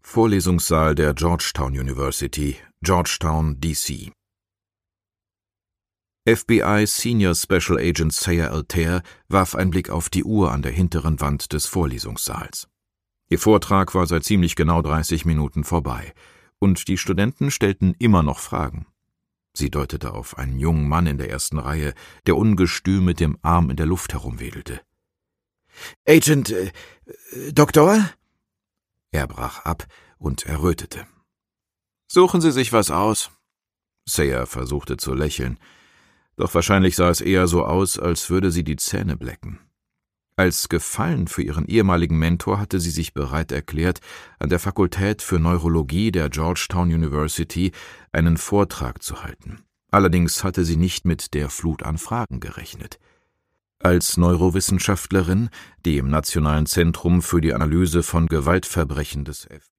Vorlesungssaal der Georgetown University, Georgetown, D.C. FBI Senior Special Agent Sayer Altair warf einen Blick auf die Uhr an der hinteren Wand des Vorlesungssaals. Ihr Vortrag war seit ziemlich genau 30 Minuten vorbei, und die Studenten stellten immer noch Fragen. Sie deutete auf einen jungen Mann in der ersten Reihe, der ungestüm mit dem Arm in der Luft herumwedelte. »Agent, Doktor?« Er brach ab und errötete. »Suchen Sie sich was aus.« Sayer versuchte zu lächeln, doch wahrscheinlich sah es eher so aus, als würde sie die Zähne blecken. Als Gefallen für ihren ehemaligen Mentor hatte sie sich bereit erklärt, an der Fakultät für Neurologie der Georgetown University einen Vortrag zu halten. Allerdings hatte sie nicht mit der Flut an Fragen gerechnet. Als Neurowissenschaftlerin, die im Nationalen Zentrum für die Analyse von Gewaltverbrechen des